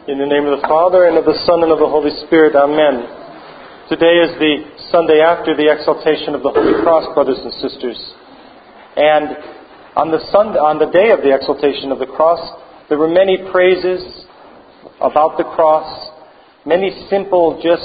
In the name of the Father, and of the Son, and of the Holy Spirit. Amen. Today is the Sunday after the exaltation of the Holy Cross, brothers and sisters. And on the day of the exaltation of the cross, there were many praises about the cross, many simple, just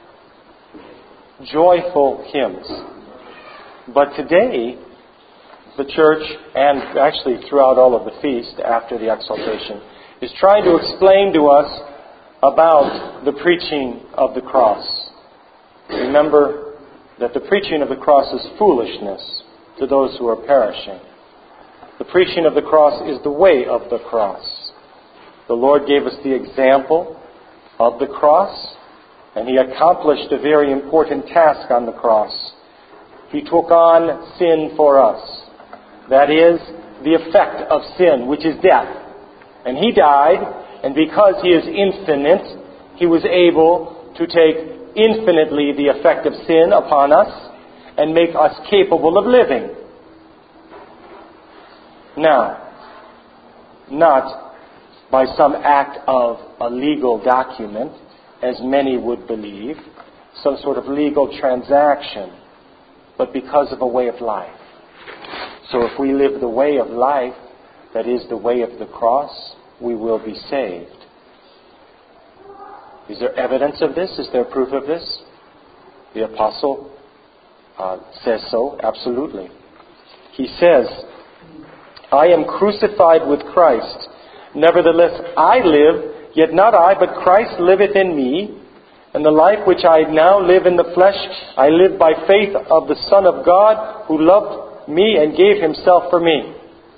joyful hymns. But today, the Church, and actually throughout all of the feast after the exaltation, is trying to explain to us about the preaching of the cross. Remember that the preaching of the cross is foolishness to those who are perishing. The preaching of the cross is the way of the cross. The Lord gave us the example of the cross, and He accomplished a very important task on the cross. He took on sin for us. That is, the effect of sin, which is death. And He died, and because He is infinite, He was able to take infinitely the effect of sin upon us and make us capable of living. Now, not by some act of a legal document, as many would believe, some sort of legal transaction, but because of a way of life. So if we live the way of life, that is the way of the cross, we will be saved. Is there evidence of this? Is there proof of this? The apostle says so, absolutely. He says, I am crucified with Christ. Nevertheless, I live, yet not I, but Christ liveth in me. And the life which I now live in the flesh, I live by faith of the Son of God, who loved me and gave Himself for me.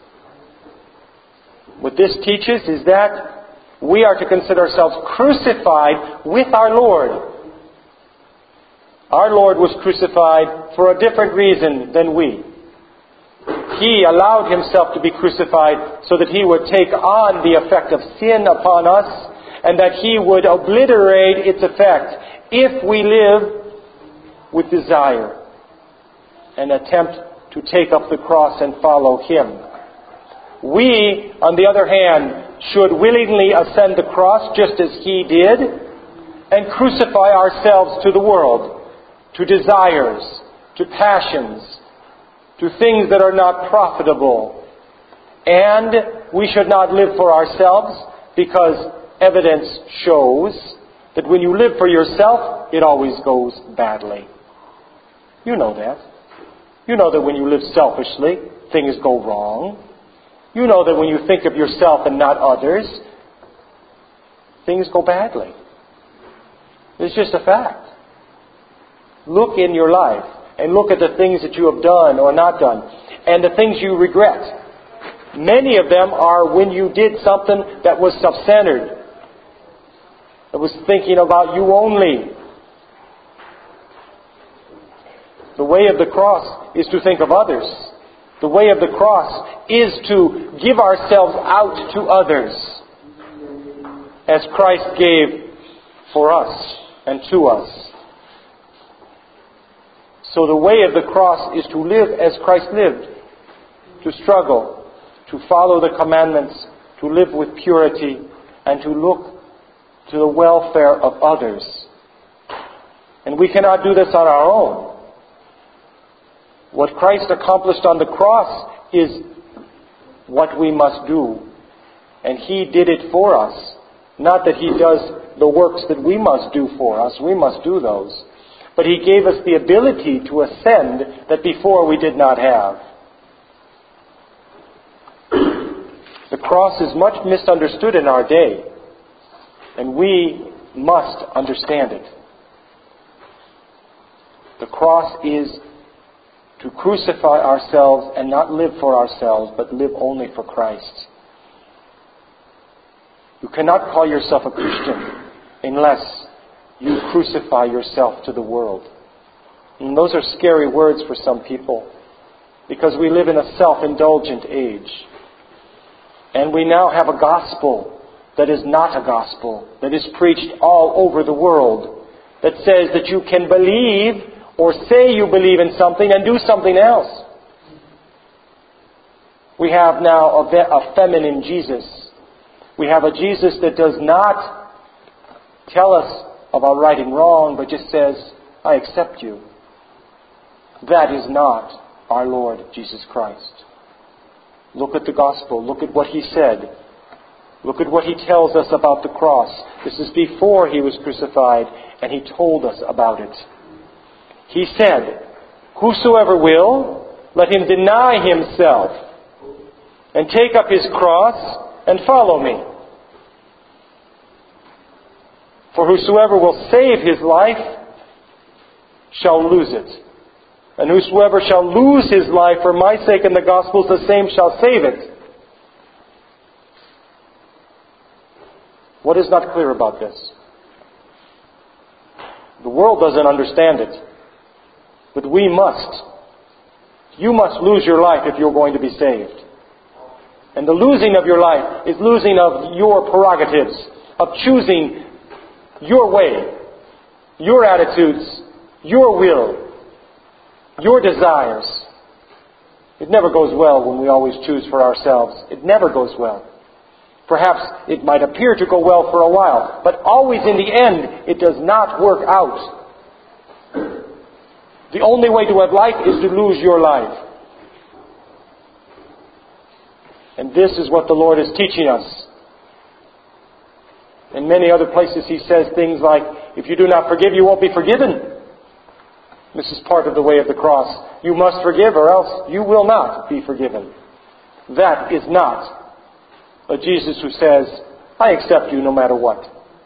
What this teaches is that we are to consider ourselves crucified with our Lord. Our Lord was crucified for a different reason than we. He allowed Himself to be crucified so that He would take on the effect of sin upon us and that He would obliterate its effect if we live with desire and attempt to take up the cross and follow Him. We, on the other hand, should willingly ascend the cross just as He did and crucify ourselves to the world, to desires, to passions, to things that are not profitable. And we should not live for ourselves because evidence shows that when you live for yourself, it always goes badly. You know that. You know that when you live selfishly, things go wrong. You know that when you think of yourself and not others, things go badly. It's just a fact. Look in your life and look at the things that you have done or not done and the things you regret. Many of them are when you did something that was self-centered, that was thinking about you only. The way of the cross is to think of others. The way of the cross is to give ourselves out to others as Christ gave for us and to us. So the way of the cross is to live as Christ lived, to struggle, to follow the commandments, to live with purity, and to look to the welfare of others. And we cannot do this on our own. What Christ accomplished on the cross is what we must do. And He did it for us. Not that He does the works that we must do for us. We must do those. But He gave us the ability to ascend that before we did not have. The cross is much misunderstood in our day. And we must understand it. The cross is to crucify ourselves and not live for ourselves, but live only for Christ. You cannot call yourself a Christian unless you crucify yourself to the world. And those are scary words for some people, because we live in a self-indulgent age. And we now have a gospel that is not a gospel, that is preached all over the world, that says that you can believe or say you believe in something and do something else. We have now a feminine Jesus. We have a Jesus that does not tell us of our right and wrong, but just says, I accept you. That is not our Lord Jesus Christ. Look at the gospel. Look at what He said. Look at what He tells us about the cross. This is before He was crucified, and He told us about it. He said, whosoever will, let him deny himself and take up his cross and follow me. For whosoever will save his life shall lose it. And whosoever shall lose his life for my sake and the gospel's, the same shall save it. What is not clear about this? The world doesn't understand it. But we must. You must lose your life if you're going to be saved. And the losing of your life is losing of your prerogatives, of choosing your way, your attitudes, your will, your desires. It never goes well when we always choose for ourselves. It never goes well. Perhaps it might appear to go well for a while, but always in the end, it does not work out. The only way to have life is to lose your life. And this is what the Lord is teaching us. In many other places He says things like, if you do not forgive, you won't be forgiven. This is part of the way of the cross. You must forgive or else you will not be forgiven. That is not a Jesus who says, I accept you no matter what.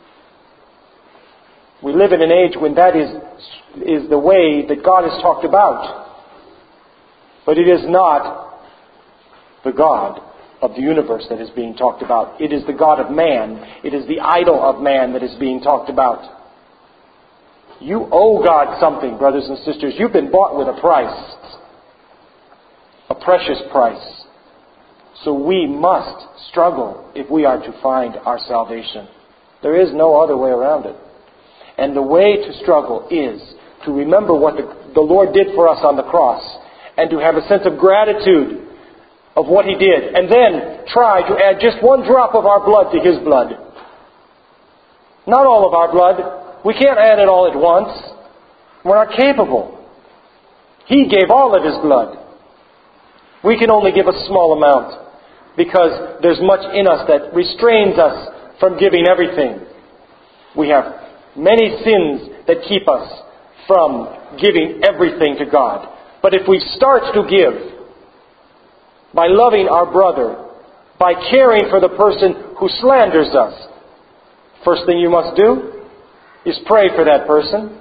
We live in an age when that is the way that God is talked about. But it is not the God of the universe that is being talked about. It is the God of man. It is the idol of man that is being talked about. You owe God something, brothers and sisters. You've been bought with a price. A precious price. So we must struggle if we are to find our salvation. There is no other way around it. And the way to struggle is to remember what the Lord did for us on the cross and to have a sense of gratitude of what He did. And then try to add just one drop of our blood to His blood. Not all of our blood. We can't add it all at once. We're not capable. He gave all of His blood. We can only give a small amount because there's much in us that restrains us from giving everything. We have many sins that keep us from giving everything to God. But if we start to give by loving our brother, by caring for the person who slanders us, first thing you must do is pray for that person.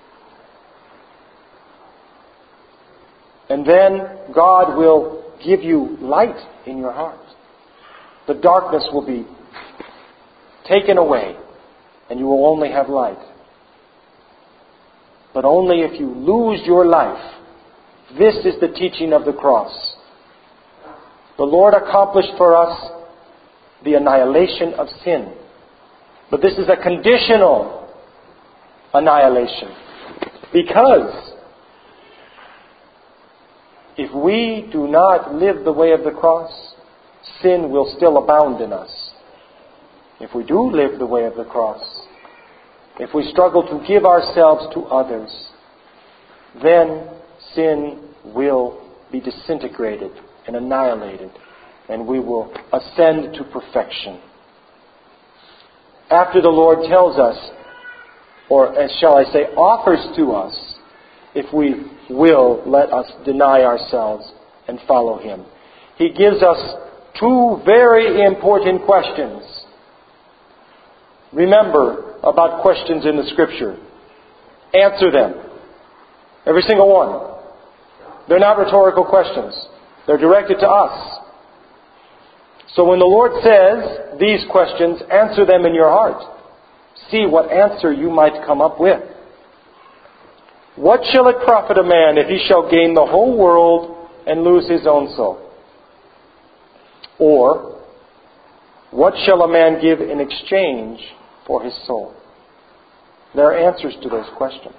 And then God will give you light in your heart. The darkness will be taken away and you will only have light. But only if you lose your life. This is the teaching of the cross. The Lord accomplished for us the annihilation of sin. But this is a conditional annihilation. Because if we do not live the way of the cross, sin will still abound in us. If we do live the way of the cross, if we struggle to give ourselves to others, then sin will be disintegrated and annihilated, and we will ascend to perfection. After the Lord tells us, or shall I say, offers to us, if we will let us deny ourselves and follow Him, He gives us two very important questions. Remember about questions in the Scripture. Answer them. Every single one. They're not rhetorical questions. They're directed to us. So when the Lord says these questions, answer them in your heart. See what answer you might come up with. What shall it profit a man if he shall gain the whole world and lose his own soul? Or, what shall a man give in exchange for his soul? There are answers to those questions.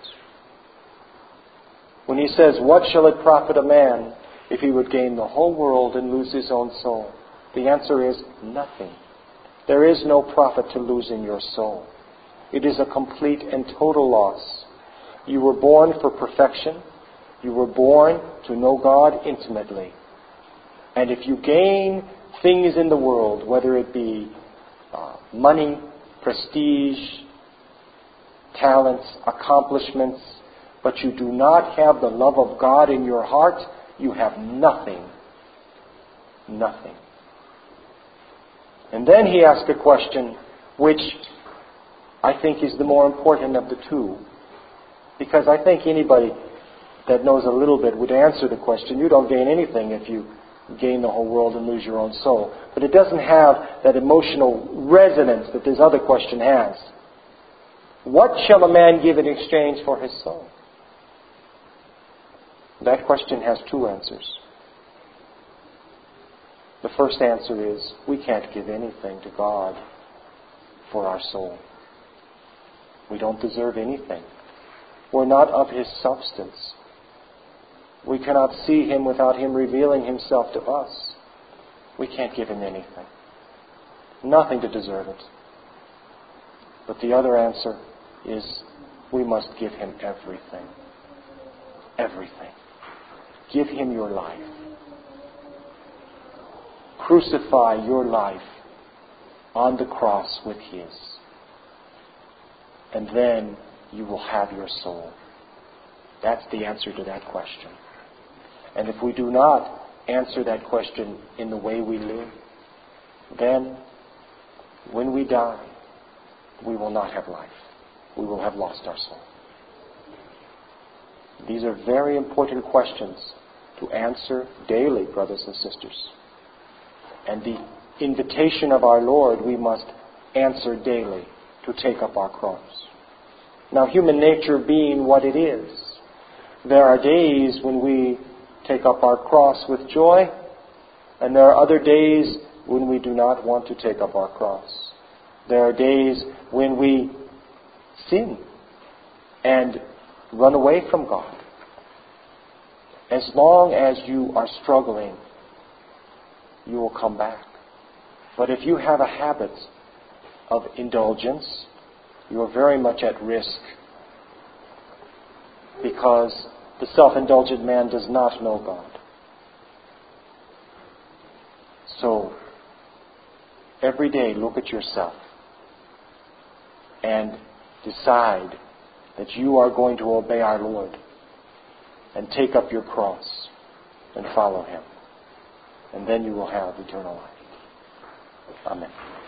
When He says, what shall it profit a man if he would gain the whole world and lose his own soul? The answer is nothing. There is no profit to losing your soul. It is a complete and total loss. You were born for perfection. You were born to know God intimately. And if you gain things in the world, whether it be money, prestige, talents, accomplishments, but you do not have the love of God in your heart, you have nothing. Nothing. And then he asked a question which I think is the more important of the two, because I think anybody that knows a little bit would answer the question, you don't gain anything if you gain the whole world and lose your own soul. But it doesn't have that emotional resonance that this other question has. What shall a man give in exchange for his soul? That question has two answers. The first answer is, we can't give anything to God for our soul. We don't deserve anything. We're not of His substance. We cannot see Him without Him revealing Himself to us. We can't give Him anything. Nothing to deserve it. But the other answer is, we must give Him everything. Everything. Give Him your life. Crucify your life on the cross with His. And then you will have your soul. That's the answer to that question. And if we do not answer that question in the way we live, then when we die, we will not have life. We will have lost our soul. These are very important questions to answer daily, brothers and sisters. And the invitation of our Lord we must answer daily, to take up our cross. Now, human nature being what it is, there are days when we take up our cross with joy, and there are other days when we do not want to take up our cross. There are days when we sin and run away from God. As long as you are struggling, you will come back. But if you have a habit of indulgence, you are very much at risk, because the self-indulgent man does not know God. So, every day look at yourself and decide that you are going to obey our Lord and take up your cross and follow Him. And then you will have eternal life. Amen.